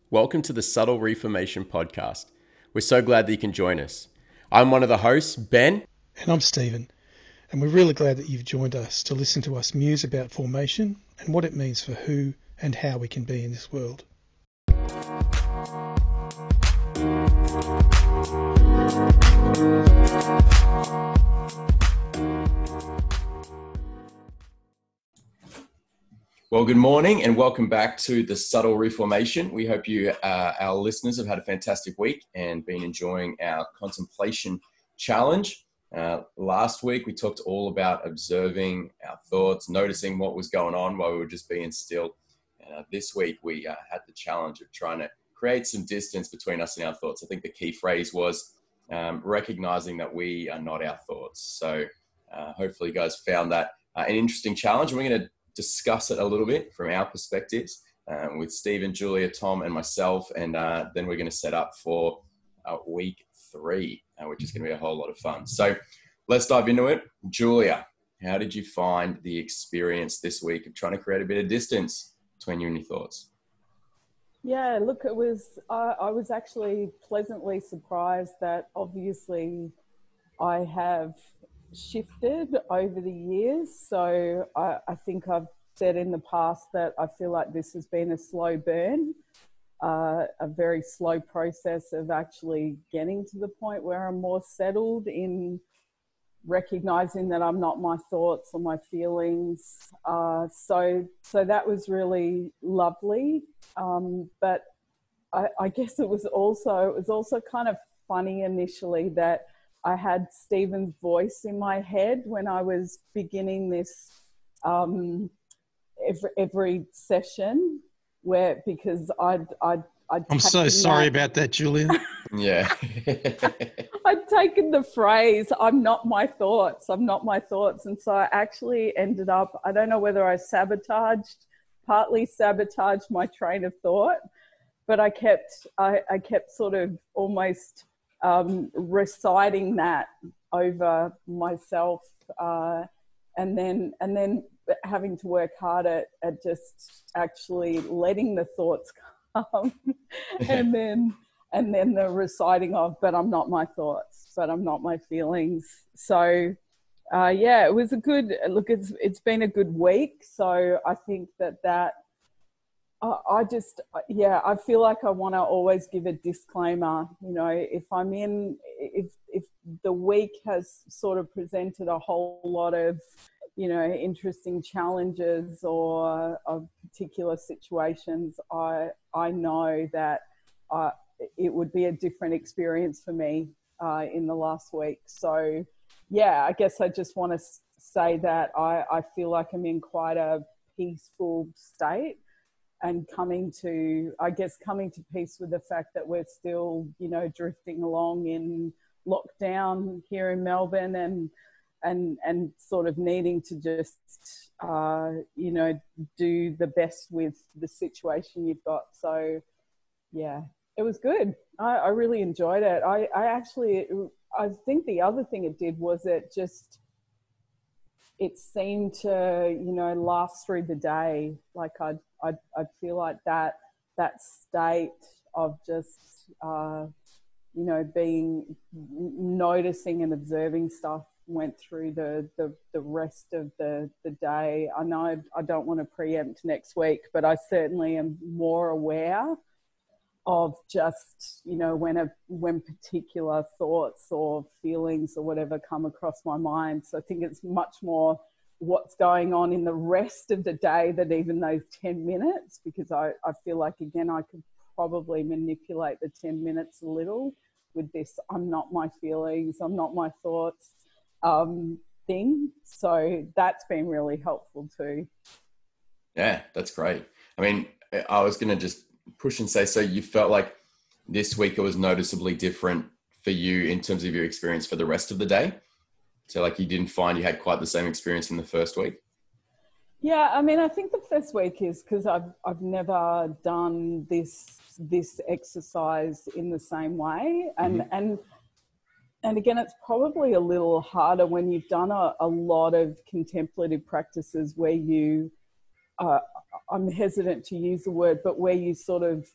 Welcome to the Subtle Reformation Podcast. We're so glad that you can join us. I'm one of the hosts, Ben. And I'm Stephen, and we're really glad that you've joined us to listen to us muse about formation and what it means for who and how we can be in this world. Well, good morning and welcome back to the Subtle Reformation. We hope you, our listeners, have had a fantastic week and been enjoying our contemplation challenge. Last week, we talked all about observing our thoughts, noticing what was going on while we were just being still. This week, we had the challenge of trying to create some distance between us and our thoughts. I think the key phrase was recognizing that we are not our thoughts. So hopefully you guys found that an interesting challenge. And we're going to discuss it a little bit from our perspectives with Stephen, Julia, Tom, and myself. And then we're going to set up for week 3, which is going to be a whole lot of fun. So let's dive into it. Julia, how did you find the experience this week of trying to create a bit of distance between you and your thoughts? Yeah, look, I was actually pleasantly surprised that obviously I have shifted over the years. So I think I've said in the past that I feel like this has been a slow burn, a very slow process of actually getting to the point where I'm more settled in recognizing that I'm not my thoughts or my feelings. So that was really lovely. But I guess it was also kind of funny initially that I had Stephen's voice in my head when I was beginning this every session, because I'm so sorry about that, Julia. Yeah. I'd taken the phrase, I'm not my thoughts. And so I actually ended up, I don't know whether I partly sabotaged my train of thought, but I kept sort of almost reciting that over myself, and then having to work hard at just actually letting the thoughts come, and then the reciting of, but I'm not my thoughts, but I'm not my feelings. So it was a good look. It's been a good week. So I think that I feel like I want to always give a disclaimer. You know, if the week has sort of presented a whole lot of, you know, interesting challenges or of particular situations, I know that it would be a different experience for me in the last week. So yeah, I guess I just want to say that I feel like I'm in quite a peaceful state, and coming to peace with the fact that we're still, you know, drifting along in lockdown here in Melbourne, and sort of needing to just, you know, do the best with the situation you've got. So yeah, it was good. I really enjoyed it. I think the other thing it did was it seemed to, you know, last through the day. Like I'd feel like that state of just, you know, noticing and observing stuff went through the rest of the day. I know I don't want to preempt next week, but I certainly am more aware of just, you know, when particular thoughts or feelings or whatever come across my mind. So I think it's much more what's going on in the rest of the day than even those 10 minutes, because I feel like, again, I could probably manipulate the 10 minutes a little with this I'm not my feelings, I'm not my thoughts thing. So that's been really helpful too. Yeah, that's great. I mean, I was going to just push and say, so you felt like this week it was noticeably different for you in terms of your experience for the rest of the day? So like you didn't find you had quite the same experience in the first week? Yeah, I mean, I think the first week is because I've never done this exercise in the same way, and again, it's probably a little harder when you've done a lot of contemplative practices where you, I'm hesitant to use the word, but where you sort of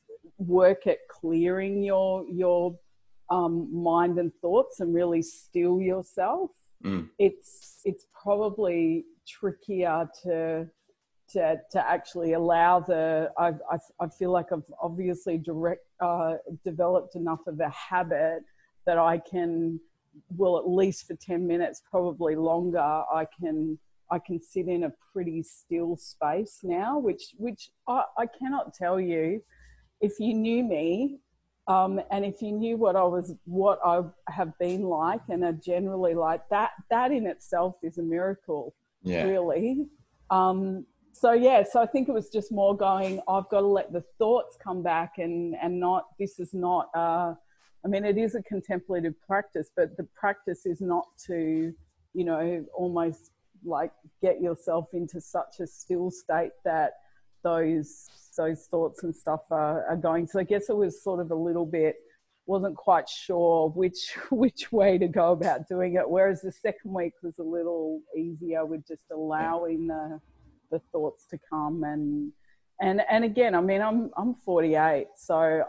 work at clearing your mind and thoughts and really still yourself, it's probably trickier to actually allow I feel like I've obviously developed enough of a habit that I will at least for 10 minutes, probably longer, I can sit in a pretty still space now, which I cannot tell you. If you knew me, and if you knew what I have been like and are generally like, that in itself is a miracle, really. So I think it was just more going, I've got to let the thoughts come back and not, this is not, I mean, it is a contemplative practice, but the practice is not to, almost like get yourself into such a still state that those thoughts and stuff are going. So I guess it was sort of a little bit, wasn't quite sure which way to go about doing it. Whereas the second week was a little easier with just allowing the thoughts to come and again, I mean, I'm 48, so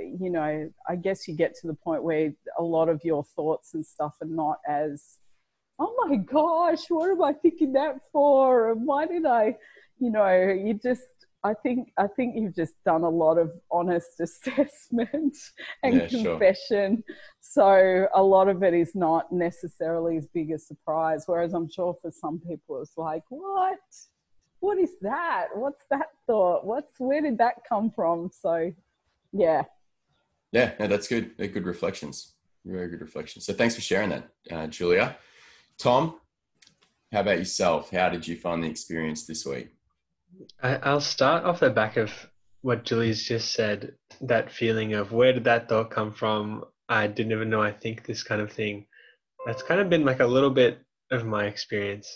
I guess you get to the point where a lot of your thoughts and stuff are not as, oh my gosh, what am I thinking that for? And why did I, you just, I think you've just done a lot of honest assessment and confession. Sure. So a lot of it is not necessarily as big a surprise. Whereas I'm sure for some people it's like, what is that? What's that thought? Where did that come from? So, yeah. Yeah, no, that's good. They're good reflections. Very good reflections. So thanks for sharing that, Julia. Tom, how about yourself? How did you find the experience this week? I'll start off the back of what Julie's just said, that feeling of where did that thought come from? I didn't even know I think this kind of thing. That's kind of been like a little bit of my experience.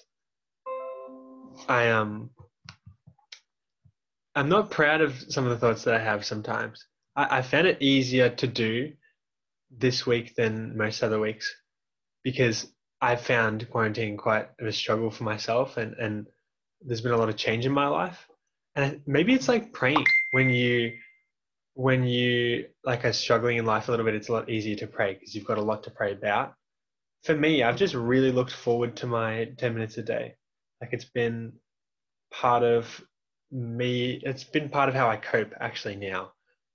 I'm not proud of some of the thoughts that I have sometimes. I found it easier to do this week than most other weeks because I found quarantine quite a struggle for myself and there's been a lot of change in my life. And maybe it's like praying. When you like are struggling in life a little bit, it's a lot easier to pray because you've got a lot to pray about. For me, I've just really looked forward to my 10 minutes a day. Like it's been part of me. It's been part of how I cope actually now.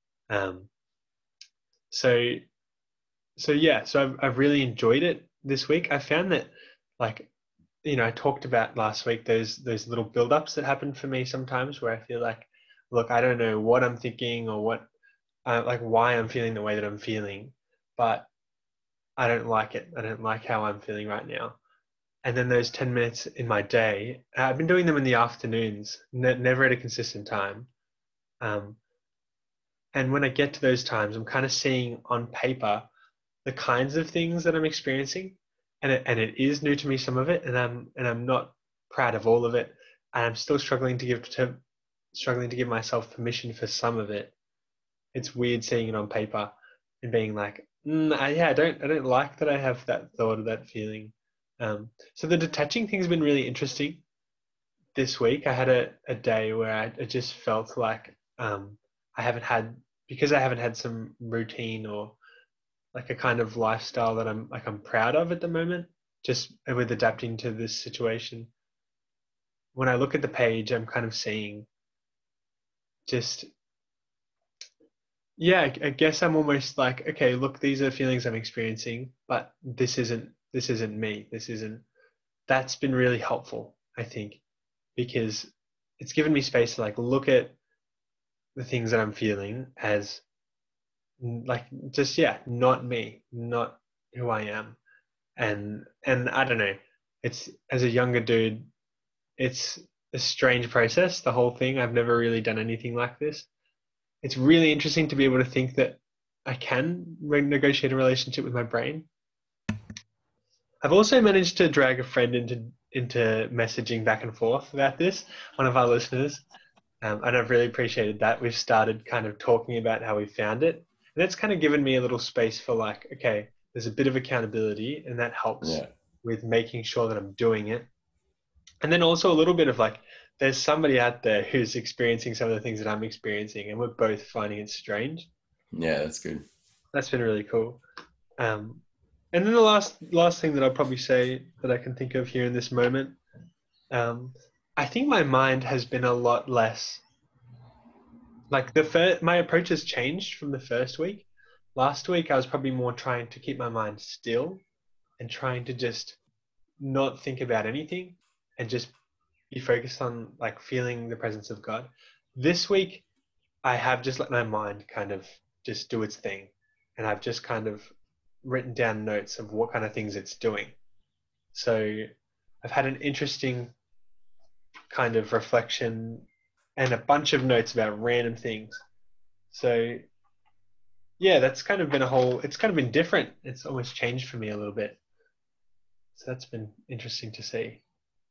So I've really enjoyed it this week. I found that I talked about last week, those little build-ups that happen for me sometimes where I feel like, look, I don't know what I'm thinking or what, why I'm feeling the way that I'm feeling, but I don't like it. I don't like how I'm feeling right now. And then those 10 minutes in my day, I've been doing them in the afternoons, never at a consistent time. And when I get to those times, I'm kind of seeing on paper the kinds of things that I'm experiencing. And it is new to me, some of it, and I'm not proud of all of it. And I'm still struggling to give myself permission for some of it. It's weird seeing it on paper and being like, I don't like that I have that thought or that feeling. So the detaching thing's been really interesting. This week I had a day where I just felt like I haven't had some routine or like a kind of lifestyle that I'm proud of at the moment, just with adapting to this situation. When I look at the page, I'm kind of seeing I guess I'm almost like, okay, look, these are feelings I'm experiencing, but this isn't me. That's been really helpful, I think, because it's given me space to look at the things that I'm feeling as not me, not who I am. And I don't know, it's, as a younger dude, it's a strange process, the whole thing. I've never really done anything like this. It's really interesting to be able to think that I can renegotiate a relationship with my brain. I've also managed to drag a friend into messaging back and forth about this, one of our listeners, and I've really appreciated that. We've started kind of talking about how we found it, and that's kind of given me a little space for okay, there's a bit of accountability, and that helps with making sure that I'm doing it. And then also a little bit of there's somebody out there who's experiencing some of the things that I'm experiencing, and we're both finding it strange. Yeah, that's good. That's been really cool. And then the last thing that I'll probably say that I can think of here in this moment, I think my mind has been a lot less, like my approach has changed from the first week. Last week I was probably more trying to keep my mind still and trying to just not think about anything and just be focused on like feeling the presence of God. This week I have just let my mind kind of just do its thing, and I've just kind of written down notes of what kind of things it's doing. So I've had an interesting kind of reflection and a bunch of notes about random things. So yeah, that's kind of been it's kind of been different. It's almost changed for me a little bit. So that's been interesting to see.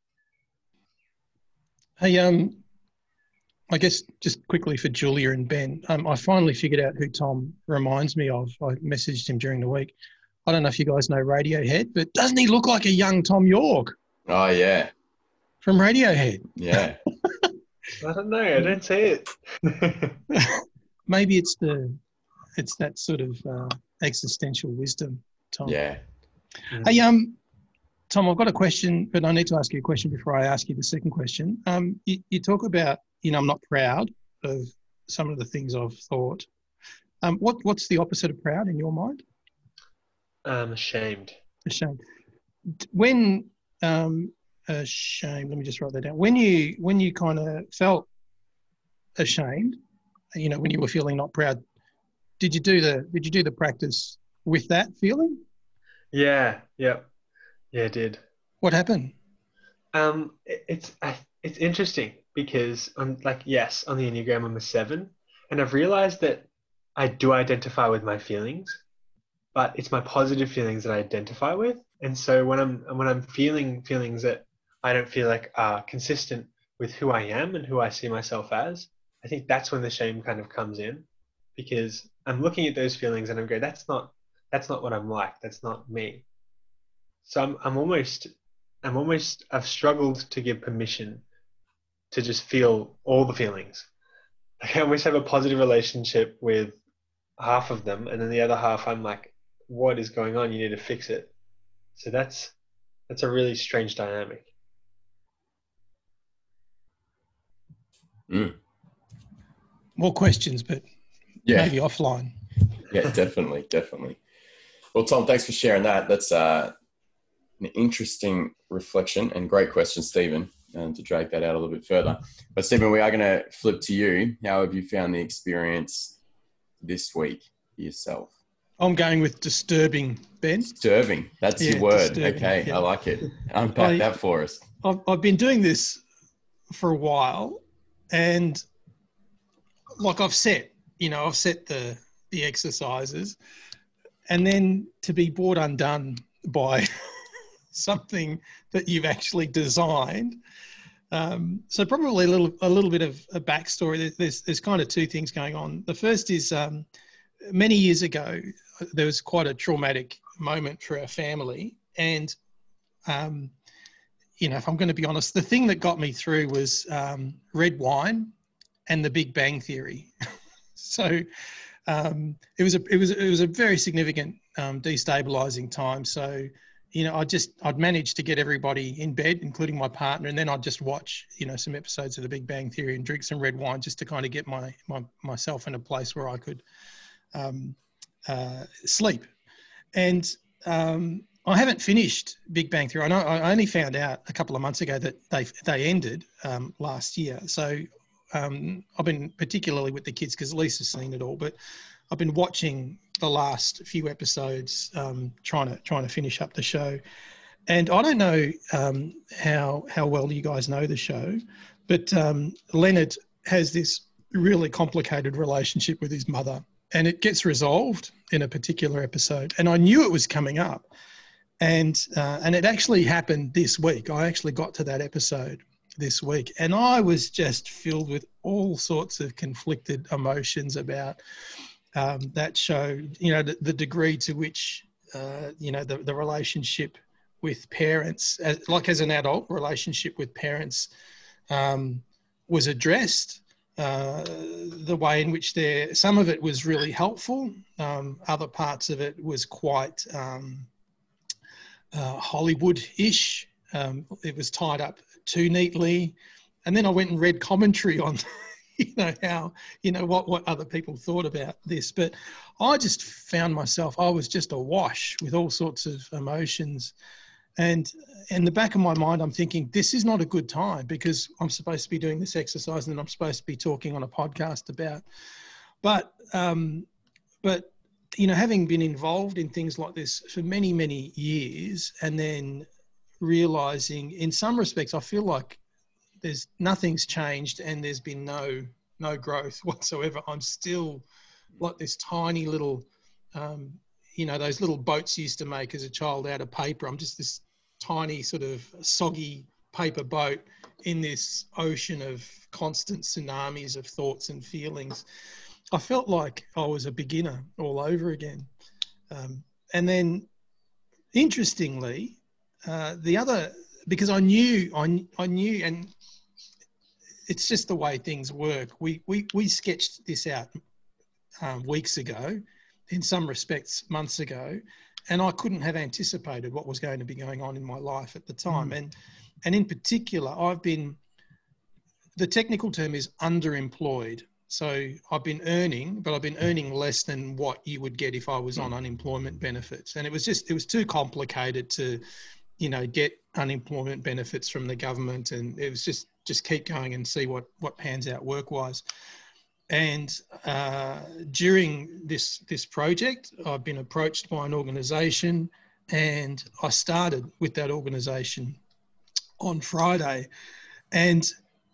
Hey, I guess just quickly for Julia and Ben, I finally figured out who Tom reminds me of. I messaged him during the week. I don't know if you guys know Radiohead, but doesn't he look like a young Tom York? Oh, yeah. From Radiohead. Yeah. I don't know. I don't see it. Maybe it's that sort of existential wisdom, Tom. Yeah. Hey, Tom, I've got a question, but I need to ask you a question before I ask you the second question. You talk about, I'm not proud of some of the things I've thought. What's the opposite of proud in your mind? Ashamed. Ashamed. When ashamed, let me just write that down. When you kind of felt ashamed, when you were feeling not proud, did you do the practice with that feeling? Yeah. Yeah, it did. What happened? It's interesting because on the Enneagram I'm a 7, and I've realized that I do identify with my feelings, but it's my positive feelings that I identify with. And so when I'm feeling feelings that I don't feel like are consistent with who I am and who I see myself as, I think that's when the shame kind of comes in, because I'm looking at those feelings and I'm going, that's not what I'm like. That's not me. So I've struggled to give permission to just feel all the feelings. Like I almost have a positive relationship with half of them, and then the other half I'm like, what is going on? You need to fix it. So that's a really strange dynamic. More questions, but maybe offline. Yeah, definitely. Well, Tom, thanks for sharing that. That's an interesting reflection and great question, Stephen, to drag that out a little bit further. But Stephen, we are going to flip to you. How have you found the experience this week yourself? I'm going with disturbing, Ben. Disturbing. That's your word. Disturbing. Okay, yeah. I like it. Unpack that for us. I've been doing this for a while, and like I've set the exercises, and then to be brought undone by something that you've actually designed. So probably a little bit of a backstory. There's kind of two things going on. The first is many years ago, there was quite a traumatic moment for our family. And, if I'm going to be honest, the thing that got me through was red wine and The Big Bang Theory. So it was a very significant destabilizing time. So, I'd managed to get everybody in bed, including my partner, and then I'd just watch, some episodes of The Big Bang Theory and drink some red wine just to kind of get myself in a place where I could sleep. And I haven't finished Big Bang Theory. I only found out a couple of months ago that they ended last year. So I've been particularly with the kids because Lisa's seen it all, but I've been watching the last few episodes, trying to finish up the show. And I don't know how well you guys know the show, but Leonard has this really complicated relationship with his mother, and it gets resolved in a particular episode. And I knew it was coming up, and it actually happened this week. I actually got to that episode this week, and I was just filled with all sorts of conflicted emotions about that show. The degree to which the relationship with parents, as an adult relationship with parents, was addressed. The way in which some of it was really helpful. Other parts of it was quite Hollywood-ish. It was tied up too neatly. And then I went and read commentary on, what other people thought about this. But I just found myself, I was just awash with all sorts of emotions. And in the back of my mind, I'm thinking, this is not a good time because I'm supposed to be doing this exercise and then I'm supposed to be talking on a podcast about. But having been involved in things like this for many, many years, and then realizing in some respects, I feel like nothing's changed and there's been no growth whatsoever. I'm still like this tiny little, those little boats you used to make as a child out of paper. I'm just this tiny sort of soggy paper boat in this ocean of constant tsunamis of thoughts and feelings. I felt like I was a beginner all over again. And then interestingly, because I knew, and it's just the way things work. We sketched this out weeks ago, in some respects months ago, and I couldn't have anticipated what was going to be going on in my life at the time. And in particular, the technical term is underemployed. So I've been earning, but I've been earning less than what you would get if I was on unemployment benefits. And it was too complicated to, get unemployment benefits from the government. And it was just keep going and see what pans out work-wise. And during this project, I've been approached by an organisation, and I started with that organisation on Friday. And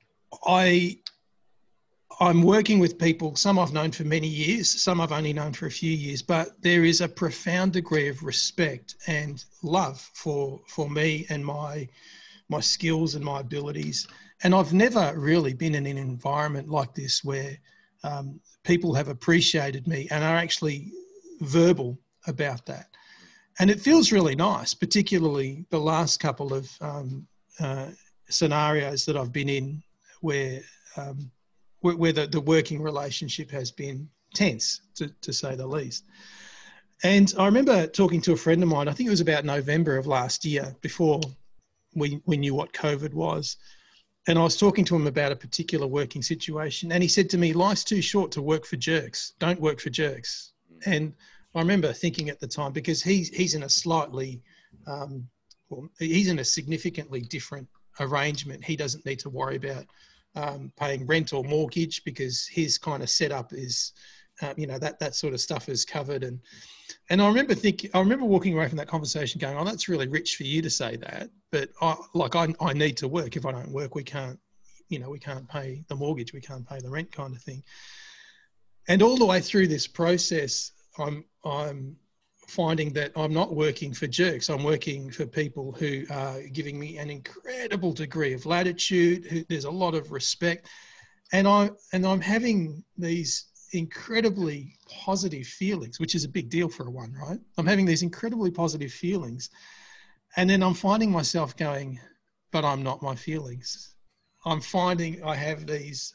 I'm working with people, some I've known for many years, some I've only known for a few years, but there is a profound degree of respect and love for me and my skills and my abilities. And I've never really been in an environment like this where people have appreciated me and are actually verbal about that. And it feels really nice, particularly the last couple of scenarios that I've been in where the working relationship has been tense, to say the least. And I remember talking to a friend of mine, I think it was about November of last year, before we knew what COVID was. And I was talking to him about a particular working situation. And he said to me, life's too short to work for jerks. Don't work for jerks. And I remember thinking at the time, because he's in a slightly, he's in a significantly different arrangement. He doesn't need to worry about paying rent or mortgage because his kind of setup is, that sort of stuff is covered. And I remember walking away from that conversation going, oh, that's really rich for you to say that. But I need to work. If I don't work, we can't pay the mortgage. We can't pay the rent, kind of thing. And all the way through this process, I'm finding that I'm not working for jerks. I'm working for people who are giving me an incredible degree of latitude. There's a lot of respect. And I'm having these incredibly positive feelings, which is a big deal for one, right? I'm having these incredibly positive feelings. And then I'm finding myself going, but I'm not my feelings. I'm finding I have these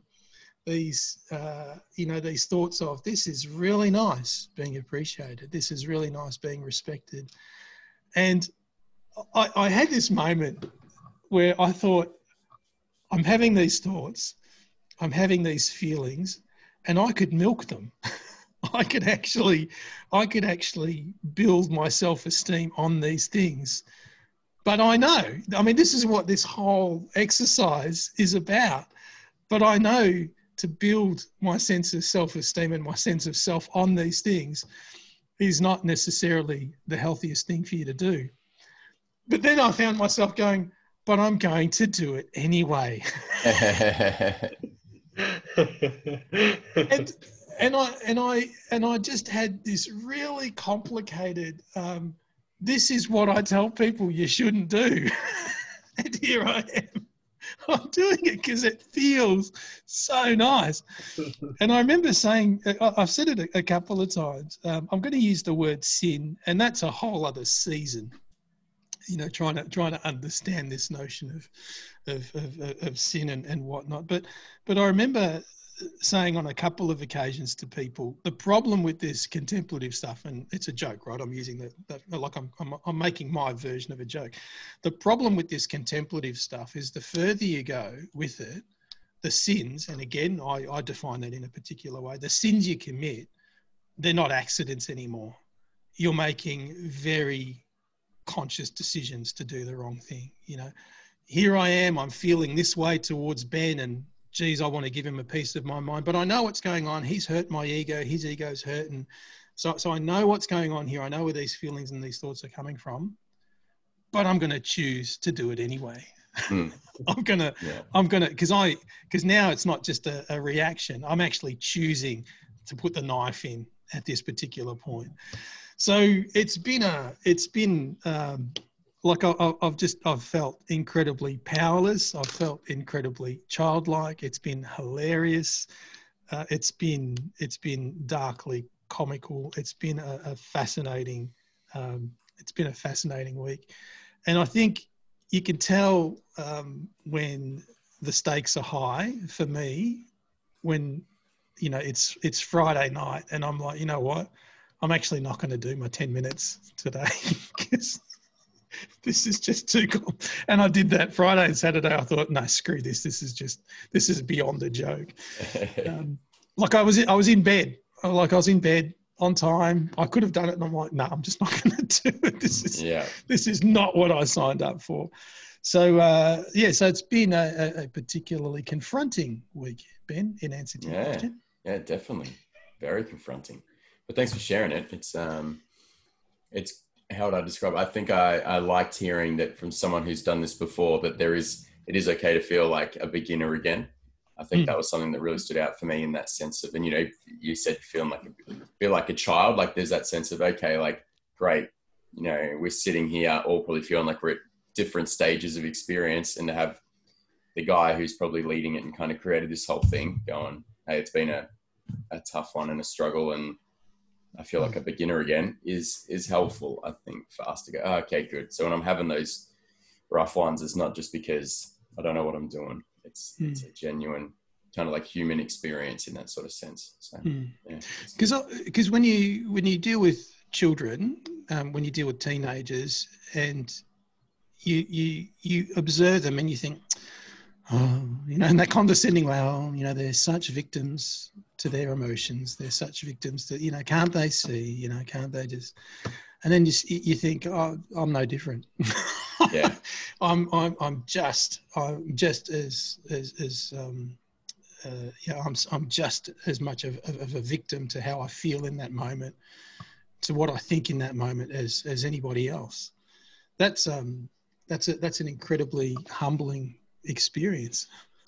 thoughts of, this is really nice being appreciated. This is really nice being respected. And I had this moment where I thought, I'm having these thoughts, I'm having these feelings, and I could milk them. I could actually build my self-esteem on these things. But this is what this whole exercise is about. But I know to build my sense of self-esteem and my sense of self on these things is not necessarily the healthiest thing for you to do. But then I found myself going, but I'm going to do it anyway. and I just had this really complicated, this is what I tell people you shouldn't do. And here I am. I'm doing it because it feels so nice. And I remember saying, I've said it a couple of times, I'm going to use the word sin, and that's a whole other season. trying to understand this notion of sin and whatnot. But I remember saying on a couple of occasions to people, the problem with this contemplative stuff, and it's a joke, right? I'm using like I'm making my version of a joke. The problem with this contemplative stuff is the further you go with it, the sins, and again, I define that in a particular way, the sins you commit, they're not accidents anymore. You're making very conscious decisions to do the wrong thing. Here I am, I'm feeling this way towards Ben, and geez, I want to give him a piece of my mind, but I know what's going on. He's hurt my ego, his ego's hurt. And so I know what's going on here. I know where these feelings and these thoughts are coming from, but I'm going to choose to do it anyway. I'm going to, because now it's not just a reaction. I'm actually choosing to put the knife in at this particular point. So it's been like I've felt incredibly powerless. I've felt incredibly childlike. It's been hilarious. It's been darkly comical. It's been a fascinating week, and I think you can tell when the stakes are high for me when it's Friday night and I'm like, you know what, I'm actually not going to do my 10 minutes today because this is just too cool. And I did that Friday and Saturday. I thought, no, screw this. This is beyond a joke. Like I was in bed. I was in bed on time. I could have done it. And I'm like, no, I'm just not going to do it. This is not what I signed up for. So, so it's been a particularly confronting week, Ben, in answer to your question. Yeah, definitely. Very confronting. But thanks for sharing it. It's how would I describe it? I think I liked hearing that from someone who's done this before, that it is okay to feel like a beginner again. I think that was something that really stood out for me in that sense of, and you said feel like a child, like there's that sense of, okay, like, great, we're sitting here all probably feeling like we're at different stages of experience, and to have the guy who's probably leading it and kind of created this whole thing going, hey, it's been a tough one and a struggle, and I feel like a beginner again is helpful, I think, for us to go, oh, okay, good. So when I'm having those rough ones, it's not just because I don't know what I'm doing. It's a genuine kind of like human experience in that sort of sense. So, because when you deal with children, when you deal with teenagers, and you observe them and you think, and that condescending way, they're such victims to their emotions. They're such victims that, can't they see, can't they just, and then you think, oh, I'm no different. Yeah. I'm just as I'm just as much of a victim to how I feel in that moment, to what I think in that moment as anybody else. That's an incredibly humbling experience.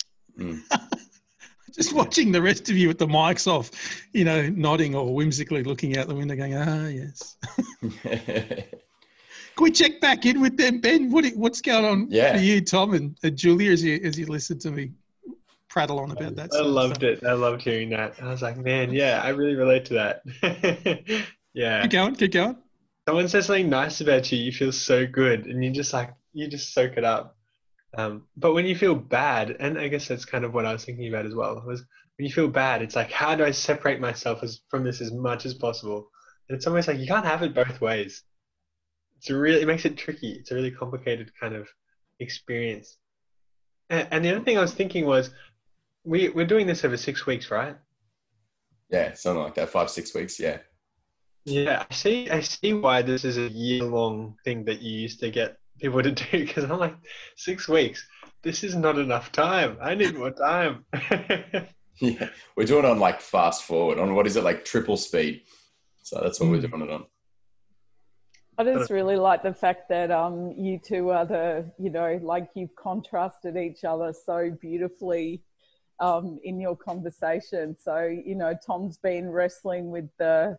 Just watching the rest of you with the mics off, nodding or whimsically looking out the window going, yes. Can we check back in with them, Ben? What's going on for you, Tom and Julia, as you listen to me prattle on about that? I loved it. I loved hearing that. I was like, man, yeah, I really relate to that. Yeah. Keep going. Someone says something nice about you, you feel so good, and you just soak it up. But when you feel bad, and I guess that's kind of what I was thinking about as well, was when you feel bad, it's like, how do I separate myself from this as much as possible? And it's almost like you can't have it both ways. It makes it tricky. It's a really complicated kind of experience. And the other thing I was thinking was, we're doing this over 6 weeks, right? Yeah, something like that, 5-6 weeks, yeah. Yeah, I see why this is a year-long thing that you used to get people to do, because I'm like, 6 weeks, this is not enough time. I need more time. Yeah, we're doing it on like fast forward, on what is it, like triple speed. So that's what we're doing it on. I just really like the fact that you two are like you've contrasted each other so beautifully in your conversation. So, Tom's been wrestling with the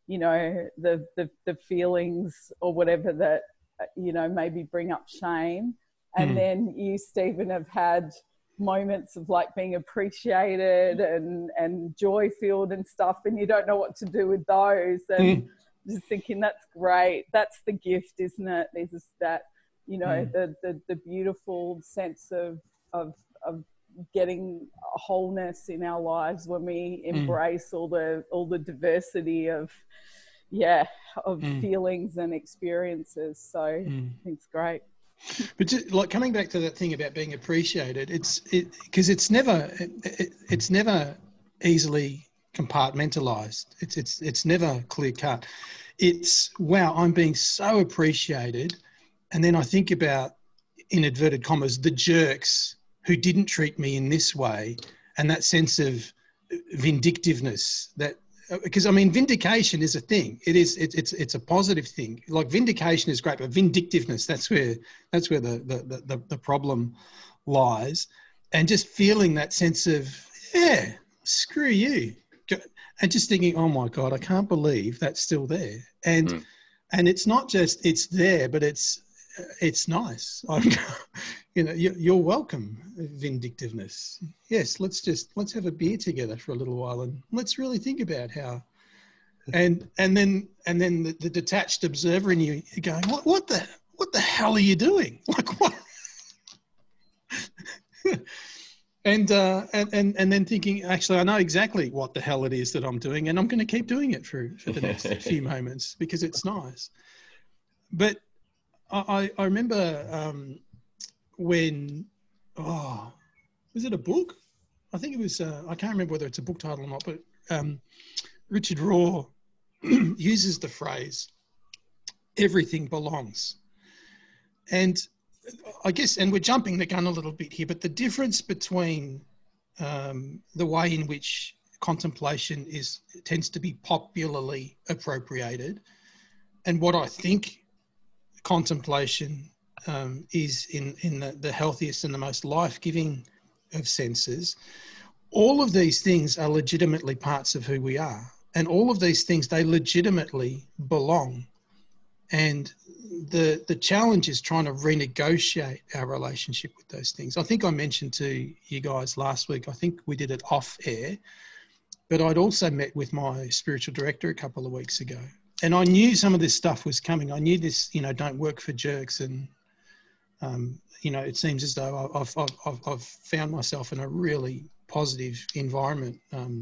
feelings or whatever that, maybe bring up shame. And then you, Stephen, have had moments of like being appreciated and joy-filled and stuff, and you don't know what to do with those. And just thinking, that's great. That's the gift, isn't it? There's just that you know, the beautiful sense of getting wholeness in our lives when we embrace all the diversity of feelings and experiences. So I think it's great. But just, like, coming back to that thing about being appreciated, because it's never easily compartmentalized. It's never clear cut. It's, wow, I'm being so appreciated. And then I think about, in inverted commas, the jerks who didn't treat me in this way, and that sense of vindictiveness that, because I mean, vindication is a thing. It's a positive thing. Like, vindication is great, but vindictiveness, that's where the problem lies. And just feeling that sense of, yeah, screw you. And just thinking, oh my God, I can't believe that's still there. And it's not just it's there, but it's nice. You know, you're welcome, vindictiveness. Yes, let's have a beer together for a little while and let's really think about how. And then the detached observer in you going, what the hell are you doing? Like, what? And then thinking, actually, I know exactly what the hell it is that I'm doing, and I'm going to keep doing it for the next few moments because it's nice. But I remember when, was it a book? I think it was, I can't remember whether it's a book title or not, but Richard Rohr uses the phrase, everything belongs. And I guess, and we're jumping the gun a little bit here, but the difference between the way in which contemplation tends to be popularly appropriated and what I think contemplation is in the healthiest and the most life-giving of senses, all of these things are legitimately parts of who we are. And all of these things, they legitimately belong. And the challenge is trying to renegotiate our relationship with those things. I think I mentioned to you guys last week, I think we did it off air, but I'd also met with my spiritual director a couple of weeks ago. And I knew some of this stuff was coming. I knew this, don't work for jerks. And, it seems as though I've found myself in a really positive environment,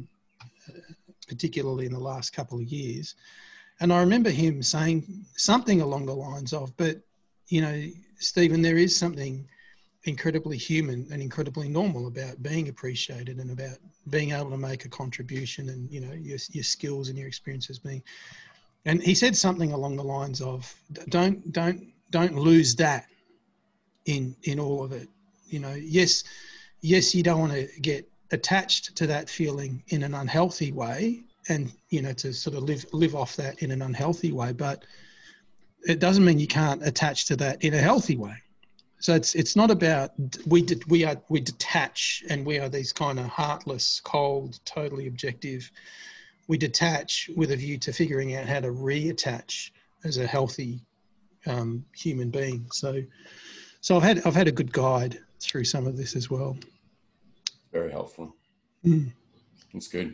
particularly in the last couple of years. And I remember him saying something along the lines of, but, Stephen, there is something incredibly human and incredibly normal about being appreciated and about being able to make a contribution and, your skills and your experiences being. And he said something along the lines of, don't lose that in all of it. Yes, you don't want to get attached to that feeling in an unhealthy way and, to sort of live off that in an unhealthy way, but it doesn't mean you can't attach to that in a healthy way. So it's not about we detach and we are these kind of heartless, cold, totally objective. We detach with a view to figuring out how to reattach as a healthy human being. So I've had a good guide through some of this as well. Very helpful. That's good.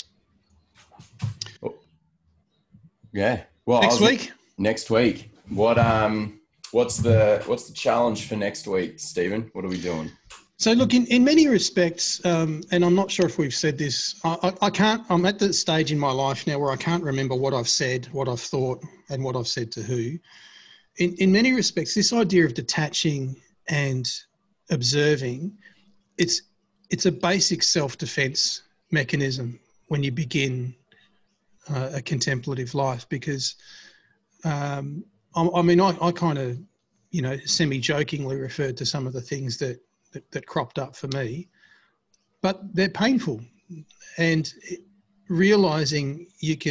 Oh. Yeah. Well, next week. What's the challenge for next week, Stephen? What are we doing? So look, in many respects, and I'm not sure if we've said this, I'm at the stage in my life now where I can't remember what I've said, what I've thought, and what I've said to who. In many respects, this idea of detaching and observing, it's a basic self-defense mechanism when you begin a contemplative life, because I kind of, semi-jokingly referred to some of the things that cropped up for me, but they're painful. And realizing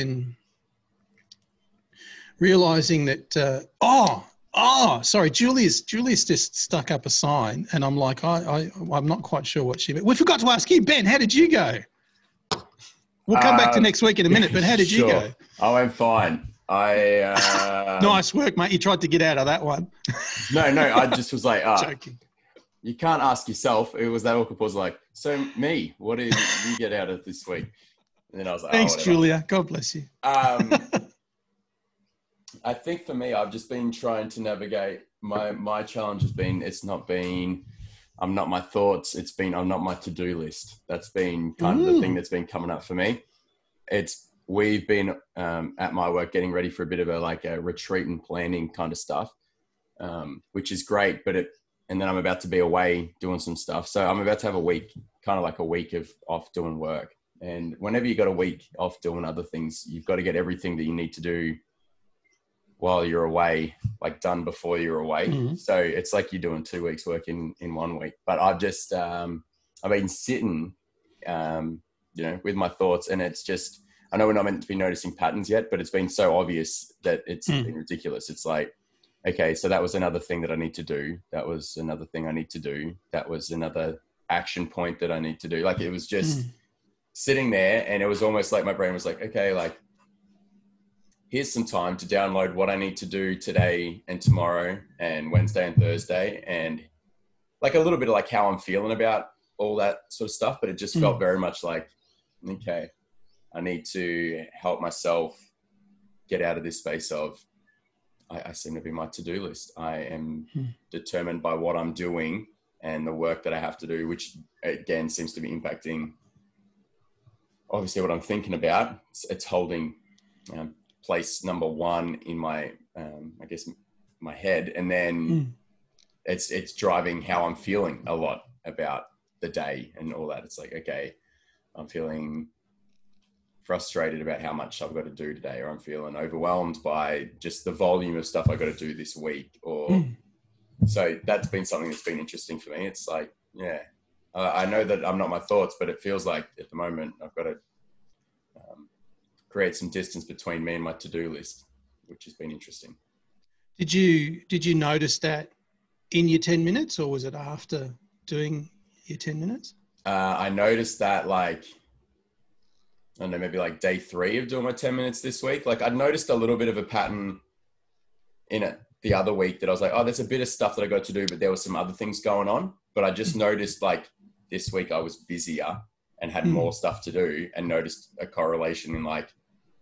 that, sorry, Julia's just stuck up a sign, and I'm like, I'm not quite sure what she meant. We forgot to ask you, Ben, how did you go? We'll come back to next week in a minute, but how did you go? I went fine. Nice work, mate. You tried to get out of that one. No, I just was like, joking. You can't ask yourself. It was that awkward pause, like, so me, what did you get out of this week? And then I was like, thanks, Julia. God bless you. I think for me, I've just been trying to navigate my challenge has been, I'm not my thoughts. It's been, I'm not my to-do list. That's been kind of the thing that's been coming up for me. We've been at my work getting ready for a bit of a retreat and planning kind of stuff, which is great. And then I'm about to be away doing some stuff. So I'm about to have a week, kind of like a week of off doing work. And whenever you got a week off doing other things, you've got to get everything that you need to do while you're away, like done before you're away. Mm-hmm. So it's like you're doing 2 weeks work in 1 week. But I've just, I've been sitting, with my thoughts, and it's just, I know we're not meant to be noticing patterns yet, but it's been so obvious that it's been ridiculous. It's like, okay, so that was another thing that I need to do. That was another thing I need to do. That was another action point that I need to do. Like, it was just sitting there, and it was almost like my brain was like, okay, like, here's some time to download what I need to do today and tomorrow and Wednesday and Thursday, and like a little bit of like how I'm feeling about all that sort of stuff. But it just felt very much like, okay, I need to help myself get out of this space of, I seem to be my to-do list. I am determined by what I'm doing and the work that I have to do, which again seems to be impacting obviously what I'm thinking about. It's holding place number one in my, I guess, my head. And then it's driving how I'm feeling a lot about the day and all that. It's like, okay, I'm feeling frustrated about how much I've got to do today, or I'm feeling overwhelmed by just the volume of stuff I got to do this week. So that's been something that's been interesting for me. It's like, yeah, I know that I'm not my thoughts, but it feels like at the moment I've got to create some distance between me and my to-do list, which has been interesting. Did you notice that in your 10 minutes, or was it after doing your 10 minutes? I noticed that, like, I don't know, maybe like day 3 of doing my 10 minutes this week. Like, I'd noticed a little bit of a pattern in it the other week that I was like, oh, there's a bit of stuff that I got to do, but there were some other things going on. But I just noticed, like, this week I was busier and had more stuff to do, and noticed a correlation in, like,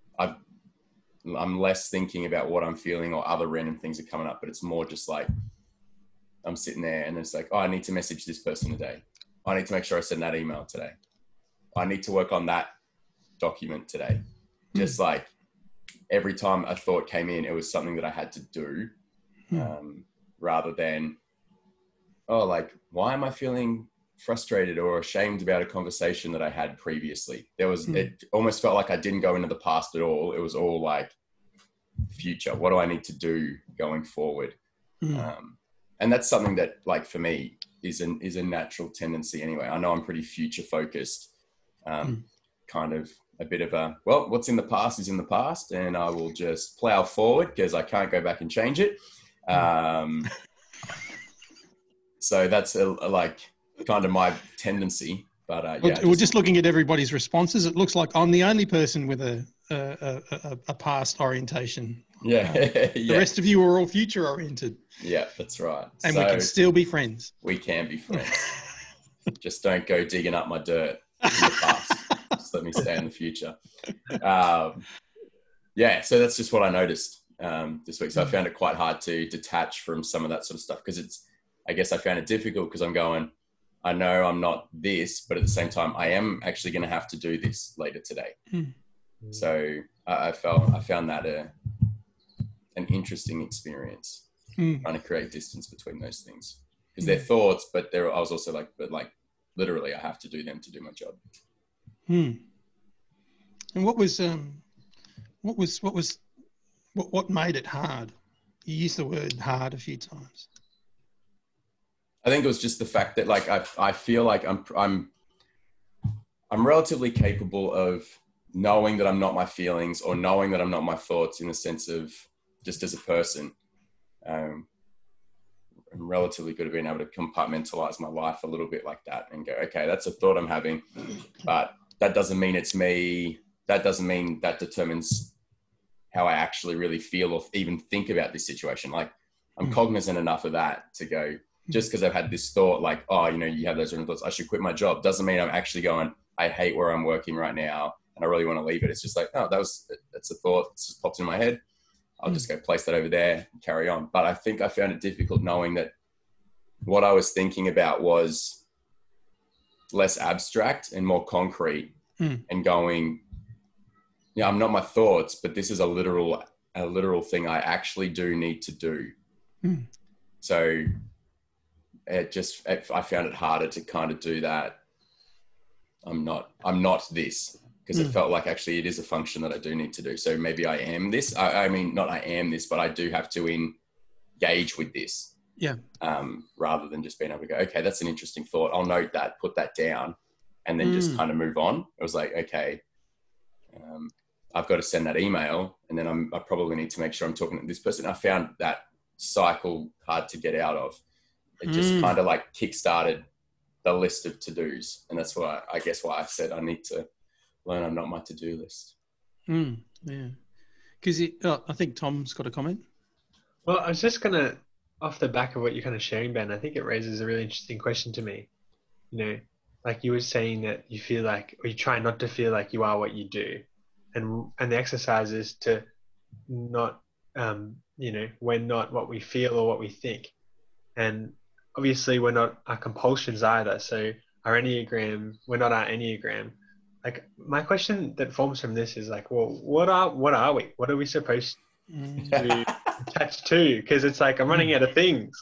I'm less thinking about what I'm feeling or other random things are coming up, but it's more just like, I'm sitting there and it's like, oh, I need to message this person today. I need to make sure I send that email today. I need to work on that document today. Just like every time a thought came in, it was something that I had to do, rather than, oh, like, why am I feeling frustrated or ashamed about a conversation that I had previously? It almost felt like I didn't go into the past at all. It was all like future. What do I need to do going forward? And that's something that, like, for me is a natural tendency anyway. I know I'm pretty future focused, kind of a bit of a, well, what's in the past is in the past, and I will just plow forward because I can't go back and change it. So that's like kind of my tendency. But we're just looking at everybody's responses. It looks like I'm the only person with a past orientation. Yeah. The rest of you are all future oriented. Yeah, that's right. And we can still be friends. We can be friends. Just don't go digging up my dirt in the past. Just let me stay in the future. So that's just what I noticed this week. So I found it quite hard to detach from some of that sort of stuff, because I guess I found it difficult because I'm going, I know I'm not this, but at the same time, I am actually going to have to do this later today. So I found that an interesting experience, trying to create distance between those things, because they're thoughts, but I was also like, but like literally I have to do them to do my job. And what made it hard? You used the word hard a few times. I think it was just the fact that, like, I feel like I'm relatively capable of knowing that I'm not my feelings, or knowing that I'm not my thoughts, in the sense of just as a person. I'm relatively good at being able to compartmentalize my life a little bit like that and go, okay, that's a thought I'm having, but that doesn't mean it's me. That doesn't mean that determines how I actually really feel or even think about this situation. Like, I'm cognizant enough of that to go, just because I've had this thought, like, oh, you have those random thoughts, I should quit my job, doesn't mean I'm actually going, I hate where I'm working right now and I really want to leave it. It's just like, oh, that's a thought. It's just popped in my head. I'll just go place that over there and carry on. But I think I found it difficult knowing that what I was thinking about was less abstract and more concrete, and going, yeah, I'm not my thoughts, but this is a literal thing I actually do need to do. So I found it harder to kind of do that. I'm not this, because it felt like actually it is a function that I do need to do. So maybe I am this. I mean, not I am this, but I do have to engage with this. Yeah. Rather than just being able to go, okay, that's an interesting thought. I'll note that, put that down, and then just kind of move on. It was like, okay, I've got to send that email, and then I probably need to make sure I'm talking to this person. I found that cycle hard to get out of. It just kind of like kickstarted the list of to-dos. And that's why I said I need to learn I'm not my to-do list. Yeah. Because I think Tom's got a comment. Well, I was just going to, off the back of what you're kind of sharing, Ben, I think it raises a really interesting question to me. You know, like you were saying that you feel like, or you try not to feel like you are what you do. And the exercise is to not, we're not what we feel or what we think. And obviously we're not our compulsions either. So we're not our Enneagram. Like my question that forms from this is like, well, what are we? What are we supposed to attach to? Because it's like, I'm running out of things.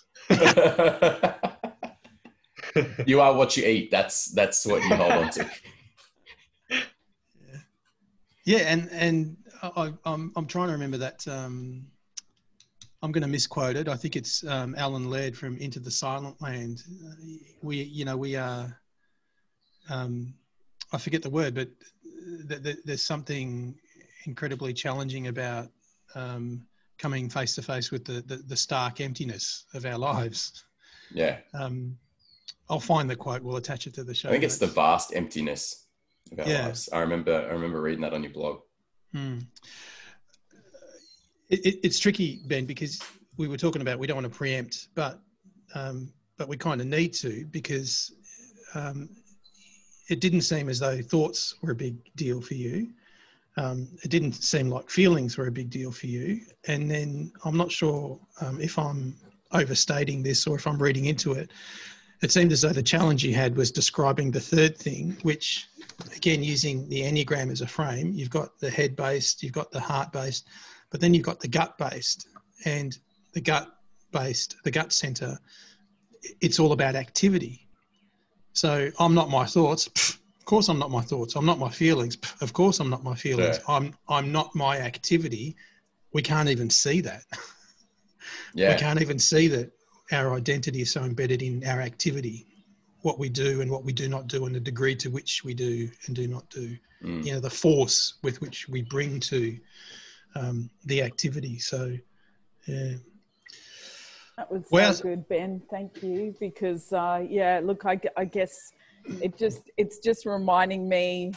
You are what you eat. That's what you hold on to. Yeah, and I'm trying to remember that. I'm going to misquote it. I think it's Alan Laird from Into the Silent Land. We are. I forget the word, but there's something incredibly challenging about coming face to face with the stark emptiness of our lives. Yeah. I'll find the quote. We'll attach it to the show. I think it's the vast emptiness of our lives. I remember reading that on your blog. It's tricky, Ben, because we were talking about we don't want to preempt, but we kind of need to, because it didn't seem as though thoughts were a big deal for you. It didn't seem like feelings were a big deal for you. And then I'm not sure if I'm overstating this or if I'm reading into it. It seemed as though the challenge you had was describing the third thing, which, again, using the Enneagram as a frame, you've got the head-based, you've got the heart-based, but then you've got the gut-based. And the gut-based, the gut center, it's all about activity. So I'm not my thoughts. Of course I'm not my thoughts. I'm not my feelings. Of course I'm not my feelings. Yeah. I'm not my activity. We can't even see that. Yeah. We can't even see that our identity is so embedded in our activity, what we do and what we do not do, and the degree to which we do and do not do. You know, the force with which we bring to the activity. So, yeah. That was so good, Ben. Thank you. Because, look, I guess it's just reminding me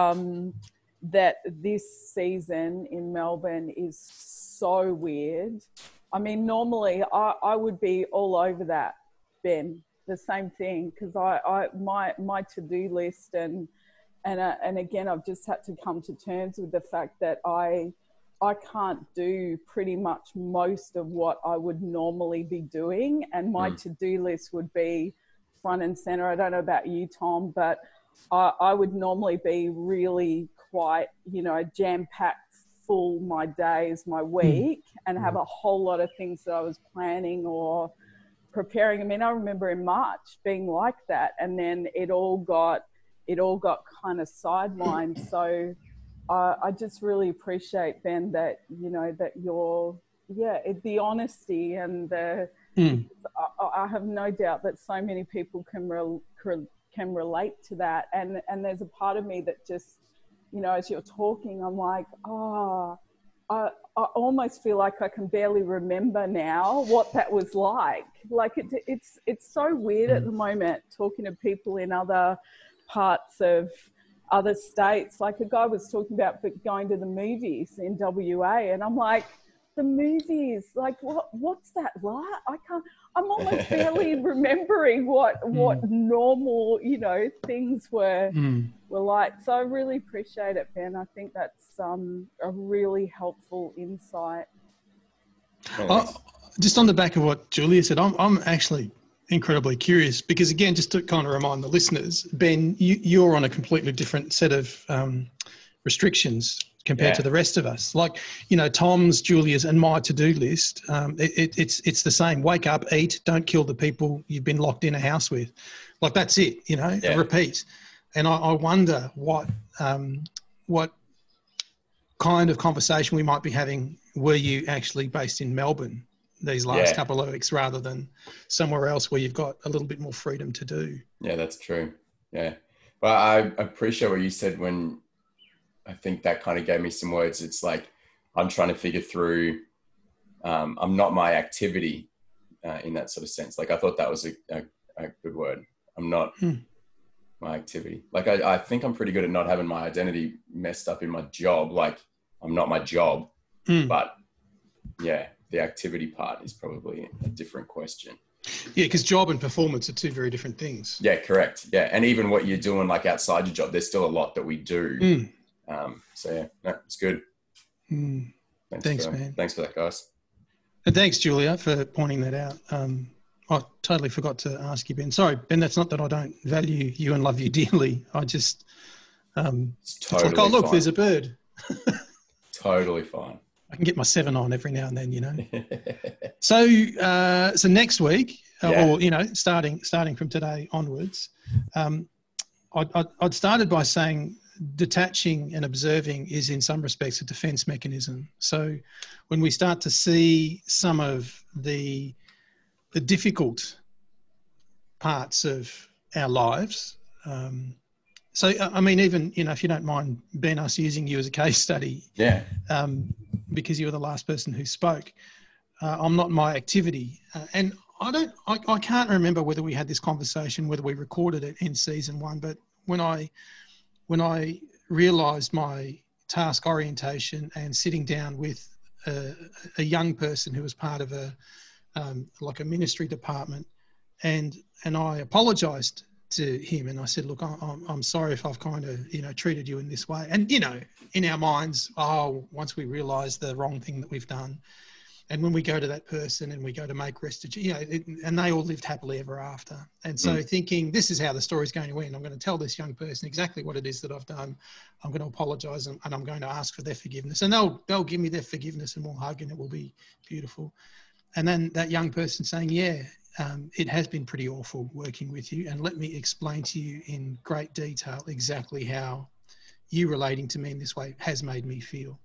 that this season in Melbourne is so weird. I mean, normally I would be all over that, Ben, the same thing, because my to-do list and again, I've just had to come to terms with the fact that I can't do pretty much most of what I would normally be doing, and my to-do list would be front and center. I don't know about you, Tom, but I would normally be really quite, jam-packed full my days, my week, and have a whole lot of things that I was planning or preparing. I mean, I remember in March being like that, and then it all got kind of sidelined. So I just really appreciate, Ben, that that you're the honesty and the I have no doubt that so many people can relate to that, and there's a part of me that just, as you're talking, I'm like, I almost feel like I can barely remember now what that was like. Like it's so weird at the moment talking to people in other parts of other states. Like a guy was talking about going to the movies in WA, and I'm like, the movies, like what's that like? I'm almost barely remembering what normal, things were like. So I really appreciate it, Ben. I think that's a really helpful insight. Just on the back of what Julia said, I'm actually incredibly curious because, again, just to kind of remind the listeners, Ben, you're on a completely different set of restrictions compared to the rest of us. Like, Tom's, Julia's and my to-do list, it's the same. Wake up, eat, don't kill the people you've been locked in a house with. Like, that's it, repeat. And I wonder what kind of conversation we might be having were you actually based in Melbourne these last couple of weeks rather than somewhere else where you've got a little bit more freedom to do. Yeah, that's true. Yeah. But I appreciate what you said when I think that kind of gave me some words. It's like, I'm trying to figure through, I'm not my activity in that sort of sense. Like, I thought that was a good word. I'm not my activity. Like, I think I'm pretty good at not having my identity messed up in my job. Like, I'm not my job, but yeah, the activity part is probably a different question. Yeah, because job and performance are two very different things. Yeah, correct. Yeah, and even what you're doing, like outside your job, there's still a lot that we do. So yeah, no, it's good. Thanks, man. Thanks for that, guys. And thanks, Julia, for pointing that out. I totally forgot to ask you, Ben. Sorry, Ben, that's not that I don't value you and love you dearly. I just, it's like, oh, look, fine. There's a bird. Totally fine. I can get my 7 on every now and then, So next week, or starting from today onwards, I'd started by saying detaching and observing is in some respects a defense mechanism. So when we start to see some of the difficult parts of our lives, so I mean, even if you don't mind, Ben, us using you as a case study, because you were the last person who spoke, I'm not my activity, and I can't remember whether we had this conversation, whether we recorded it in season 1, but when I realised my task orientation and sitting down with a young person who was part of a ministry department, and I apologised to him and I said, look, I'm sorry if I've kind of treated you in this way. And in our minds, once we realise the wrong thing that we've done, and when we go to that person and we go to make restitution, and they all lived happily ever after. And so thinking, this is how the story's going to end. I'm going to tell this young person exactly what it is that I've done. I'm going to apologise and I'm going to ask for their forgiveness. And they'll give me their forgiveness and we'll hug and it will be beautiful. And then that young person saying, it has been pretty awful working with you. And let me explain to you in great detail exactly how you relating to me in this way has made me feel.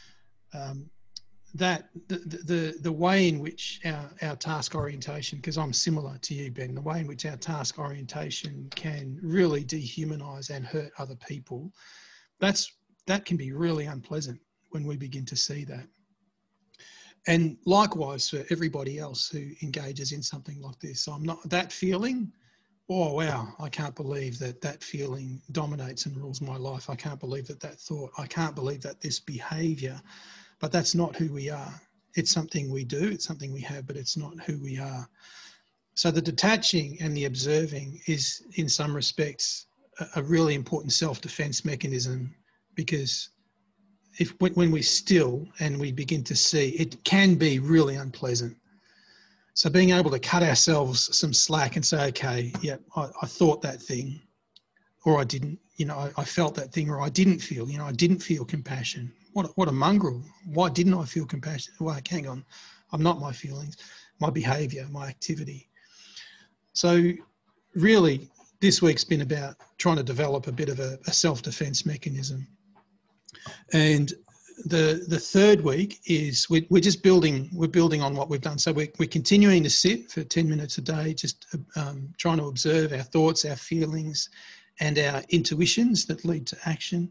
That the way in which our task orientation, because I'm similar to you, Ben, the way in which our task orientation can really dehumanize and hurt other people, that can be really unpleasant when we begin to see that. And likewise for everybody else who engages in something like this. So I'm not that feeling, oh wow, I can't believe that feeling dominates and rules my life. I can't believe that thought, I can't believe that this behavior. But that's not who we are. It's something we do, it's something we have, but it's not who we are. So the detaching and the observing is, in some respects, a really important self-defense mechanism, because when we still and we begin to see, it can be really unpleasant. So being able to cut ourselves some slack and say, okay, I thought that thing, or I didn't, I felt that thing, or I didn't feel, I didn't feel compassion. What a mongrel. Why didn't I feel compassion? Well, hang on. I'm not my feelings, my behavior, my activity. So really, this week's been about trying to develop a bit of a self-defense mechanism. And the third week is we're just building on what we've done. So we're continuing to sit for 10 minutes a day, just trying to observe our thoughts, our feelings, and our intuitions that lead to action.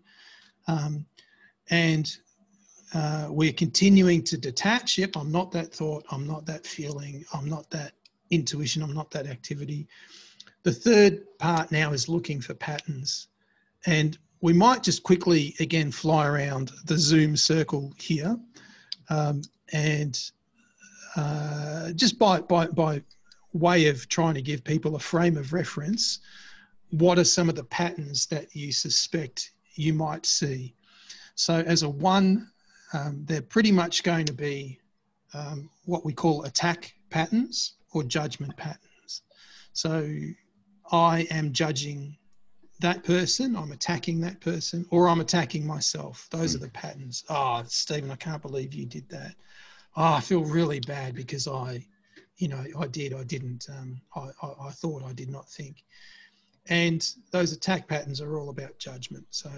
And we're continuing to detach. Yep, I'm not that thought, I'm not that feeling, I'm not that intuition, I'm not that activity. The third part now is looking for patterns. And we might just quickly, again, fly around the Zoom circle here. And just by way of trying to give people a frame of reference, what are some of the patterns that you suspect you might see? So as a 1, they're pretty much going to be what we call attack patterns or judgment patterns. So I am judging that person, I'm attacking that person, or I'm attacking myself. Those are the patterns. Oh, Stephen, I can't believe you did that. Oh, I feel really bad because I didn't, I thought, I did not think. And those attack patterns are all about judgment. So,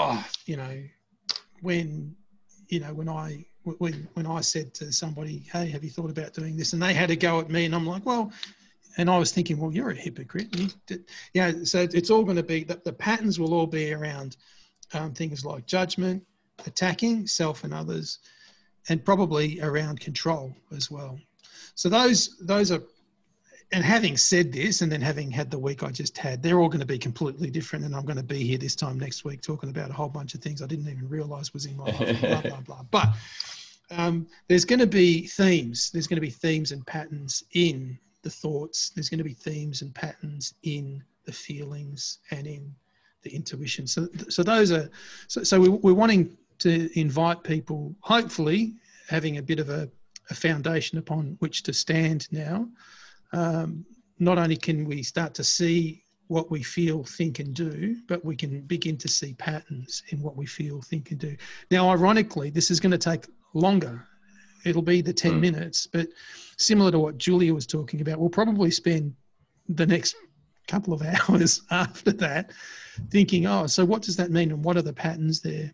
when I said to somebody, hey, have you thought about doing this? And they had a go at me, and I'm like, well, and I was thinking, well, you're a hypocrite. So it's all going to be, the patterns will all be around things like judgment, attacking self and others, and probably around control as well. So those are, and having said this, and then having had the week I just had, they're all going to be completely different. And I'm going to be here this time next week talking about a whole bunch of things I didn't even realize was in my life, blah, blah, blah. But there's going to be themes. There's going to be themes and patterns in the thoughts. There's going to be themes and patterns in the feelings and in the intuition. So those are, so we're wanting to invite people, hopefully having a bit of a foundation upon which to stand now. Not only can we start to see what we feel, think and do, but we can begin to see patterns in what we feel, think and do. Now, ironically, this is going to take longer. It'll be the 10 minutes, but similar to what Julia was talking about, we'll probably spend the next couple of hours after that thinking, oh, so what does that mean and what are the patterns there?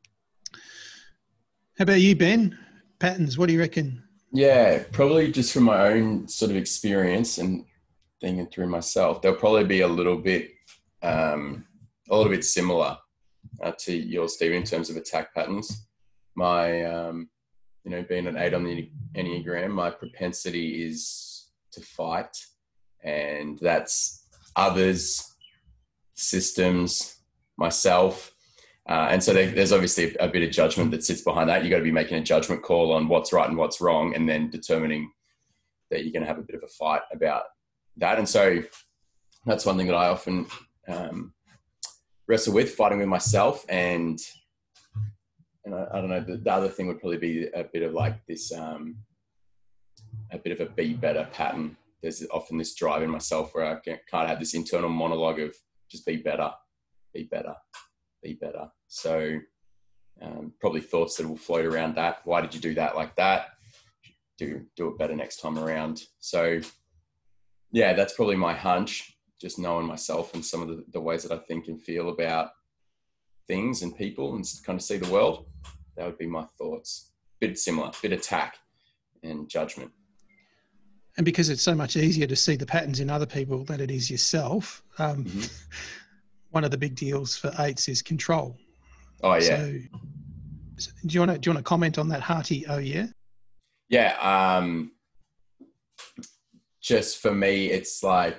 How about you, Ben? Patterns, what do you reckon? Yeah, probably just from my own sort of experience and thinking through myself, they'll probably be a little bit similar to yours, Stephen, in terms of attack patterns. My, being an 8 on the Enneagram, my propensity is to fight, and that's others, systems, myself. And so there's obviously a bit of judgment that sits behind that. You've got to be making a judgment call on what's right and what's wrong, and then determining that you're going to have a bit of a fight about that. And so that's one thing that I often wrestle with, fighting with myself. And I don't know, the other thing would probably be a bit of like this, a bit of a be better pattern. There's often this drive in myself where I can't have this internal monologue of just be better, be better, be better. So probably thoughts that will float around that. Why did you do that like that? Do it better next time around. So yeah, that's probably my hunch, just knowing myself and some of the ways that I think and feel about things and people and kind of see the world. That would be my thoughts. Bit similar, bit attack and judgment. And because it's so much easier to see the patterns in other people than it is yourself, one of the big deals for 8s is control. Oh yeah. So do you want to comment on that hearty oh yeah? Yeah. Just for me, it's like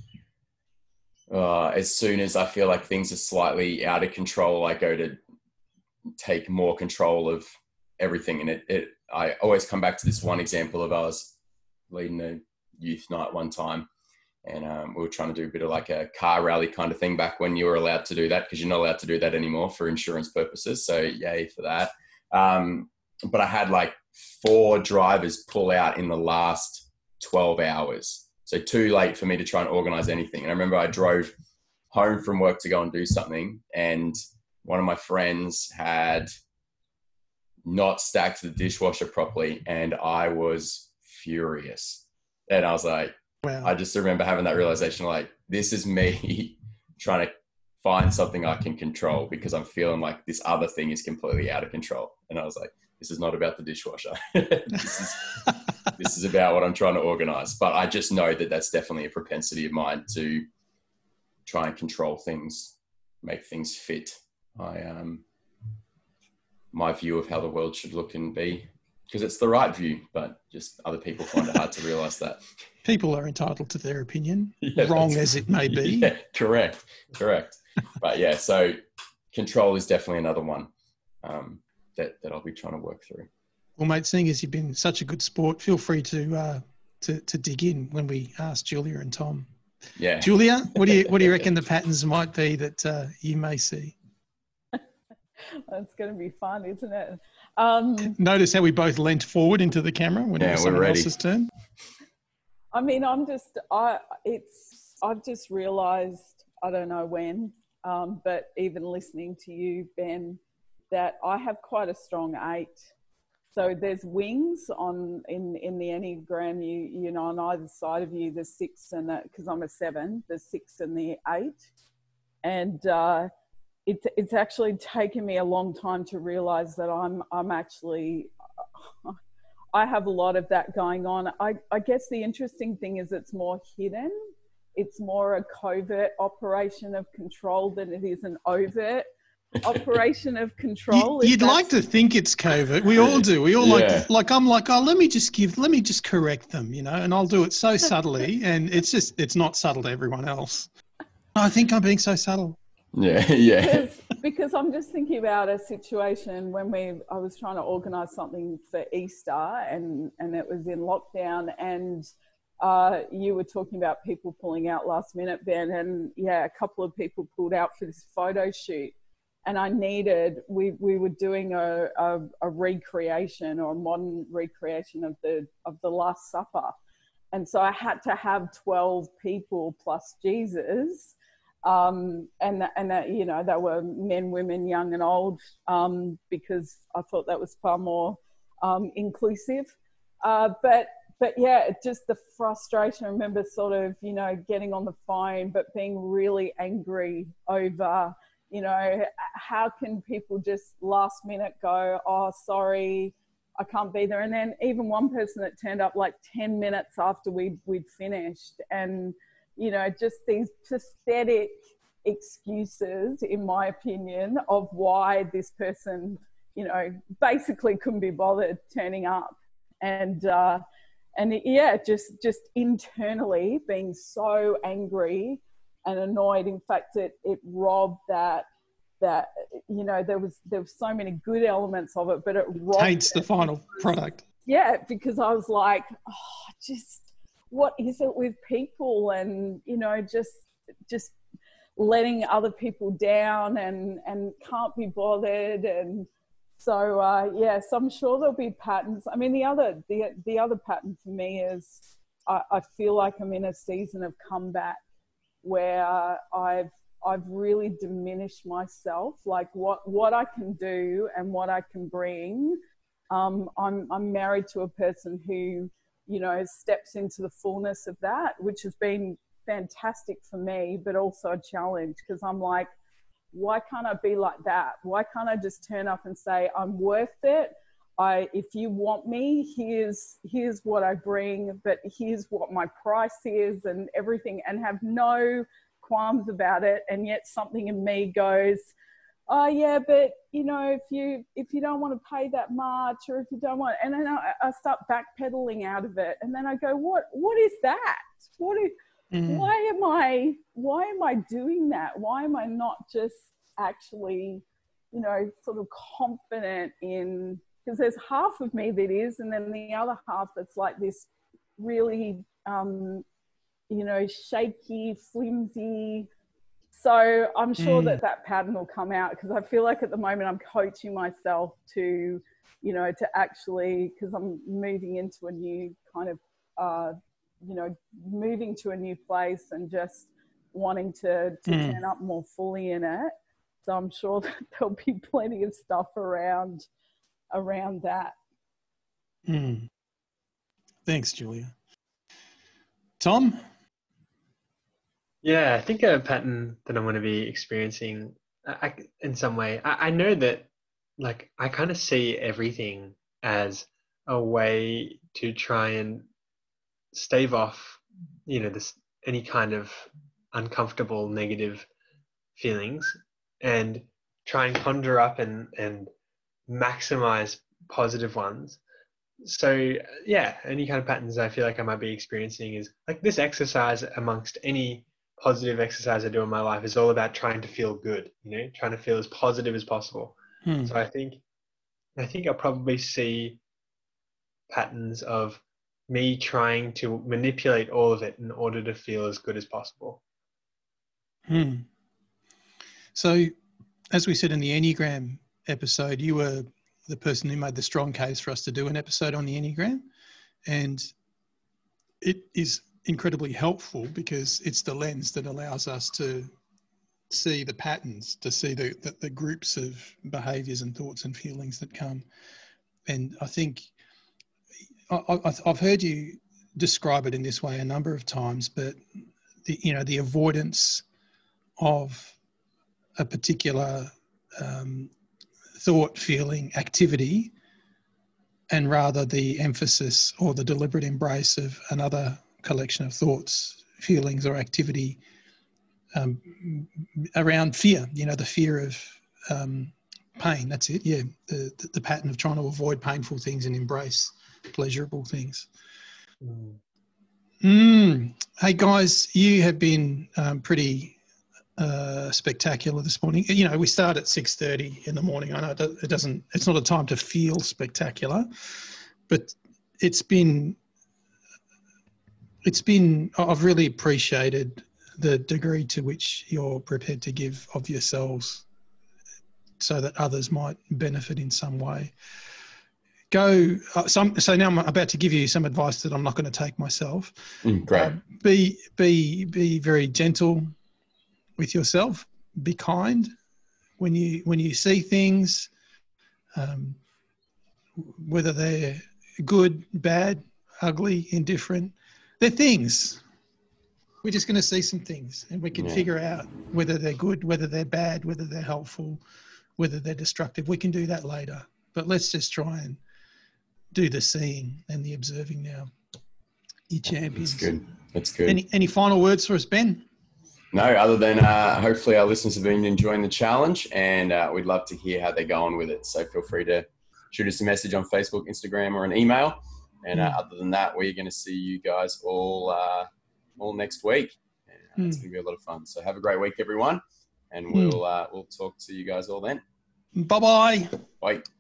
as soon as I feel like things are slightly out of control, I go to take more control of everything. And I always come back to this one example of I was leading a youth night one time, and we were trying to do a bit of like a car rally kind of thing back when you were allowed to do that, because you're not allowed to do that anymore for insurance purposes. So yay for that. But I had like 4 drivers pull out in the last 12 hours. So too late for me to try and organize anything. And I remember I drove home from work to go and do something, and one of my friends had not stacked the dishwasher properly, and I was furious. And I was like, wow. I just remember having that realization, like, this is me trying to find something I can control because I'm feeling like this other thing is completely out of control. And I was like, this is not about the dishwasher. This is about what I'm trying to organize. But I just know that that's definitely a propensity of mine to try and control things, make things fit my view of how the world should look and be, because it's the right view, but just other people find it hard to realize that. People are entitled to their opinion, wrong as it may be. Yeah, correct. But yeah, so control is definitely another one that I'll be trying to work through. Well, mate, seeing as you've been such a good sport, feel free to dig in when we ask Julia and Tom. Yeah. Julia, what do you reckon the patterns might be that you may see? It's going to be fun, isn't it? Notice how we both leant forward into the camera when it was someone else's turn. I mean, I've just realised, I don't know when, but even listening to you, Ben, that I have quite a strong 8. So there's wings in the Enneagram, you know, on either side of you, there's 6 and because I'm a 7, there's 6 and the 8. And it's actually taken me a long time to realise that I'm actually, I have a lot of that going on. I guess the interesting thing is it's more hidden. It's more a covert operation of control than it is an overt operation of control. You'd like to think it's covert. We all do. We all like I'm like, oh, let me just correct them, you know, and I'll do it so subtly, and it's not subtle to everyone else. I think I'm being so subtle. Yeah. Because I'm just thinking about a situation when I was trying to organise something for Easter and it was in lockdown, and you were talking about people pulling out last minute, Ben, and a couple of people pulled out for this photo shoot, and we were doing a recreation or a modern recreation of the Last Supper, and so I had to have 12 people plus Jesus. And that, you know, that were men, women, young and old, because I thought that was far more inclusive. But yeah, just the frustration. I remember sort of, you know, getting on the phone, but being really angry over, you know, how can people just last minute go, oh, sorry, I can't be there. And then even one person that turned up like 10 minutes after we'd finished, and, you know, just these pathetic excuses, in my opinion, of why this person, you know, basically couldn't be bothered turning up. And just internally being so angry and annoyed. In fact, it robbed that, you know, there was so many good elements of it, but it robbed taints the final product. Yeah, because I was like, oh, just what is it with people, and, you know, just letting other people down and can't be bothered. And so so I'm sure there'll be patterns. I mean, the other pattern for me is I feel like I'm in a season of comeback where I've really diminished myself, like what I can do and what I can bring. I'm married to a person who, you know, steps into the fullness of that, which has been fantastic for me, but also a challenge, because I'm like, why can't I be like that? Why can't I just turn up and say, I'm worth it? If you want me, here's what I bring, but here's what my price is and everything, and have no qualms about it. And yet something in me goes, oh yeah, but you know, if you don't want to pay that much, or if you don't want, and then I start backpedaling out of it, and then I go, what is that? Why am I doing that? Why am I not just actually, you know, sort of confident in, because there's half of me that is, and then the other half that's like this really, you know, shaky, flimsy. So I'm sure that pattern will come out, because I feel like at the moment I'm coaching myself to, you know, to actually, because I'm moving into a new kind of, you know, moving to a new place and just wanting to turn up more fully in it. So I'm sure that there'll be plenty of stuff around that. Thanks, Julia. Tom? Yeah, I think a pattern that I'm going to be experiencing in some way, I know that, like, I kind of see everything as a way to try and stave off, you know, any kind of uncomfortable negative feelings, and try and conjure up and maximize positive ones. So yeah, any kind of patterns I feel like I might be experiencing is like this exercise, amongst any positive exercise I do in my life, is all about trying to feel good, you know, trying to feel as positive as possible. So I think I'll probably see patterns of me trying to manipulate all of it in order to feel as good as possible. So, as we said in the Enneagram episode, you were the person who made the strong case for us to do an episode on the Enneagram. And it is incredibly helpful because it's the lens that allows us to see the patterns, to see the groups of behaviours and thoughts and feelings that come. And I think I've heard you describe it in this way a number of times, but the avoidance of a particular thought, feeling, activity, and rather the emphasis or the deliberate embrace of another collection of thoughts, feelings, or activity around fear. The fear of pain. That's it. Yeah, the pattern of trying to avoid painful things and embrace pleasurable things. Hey guys, you have been pretty spectacular this morning. We start at 6:30 in the morning. I know it's not a time to feel spectacular, but I've really appreciated the degree to which you're prepared to give of yourselves so that others might benefit in some way. So now I'm about to give you some advice that I'm not going to take myself. Great. Be very gentle with yourself. Be kind when you see things, whether they're good, bad, ugly, indifferent. They're things. We're just going to see some things, and we can figure out whether they're good, whether they're bad, whether they're helpful, whether they're destructive. We can do that later. But let's just try and do the seeing and the observing now. You champions. That's good. Any final words for us, Ben? No, other than hopefully our listeners have been enjoying the challenge, and we'd love to hear how they're going with it. So feel free to shoot us a message on Facebook, Instagram, or an email. And other than that, we're going to see you guys all next week. And it's going to be a lot of fun. So have a great week, everyone, and we'll talk to you guys all then. Bye-bye. Bye.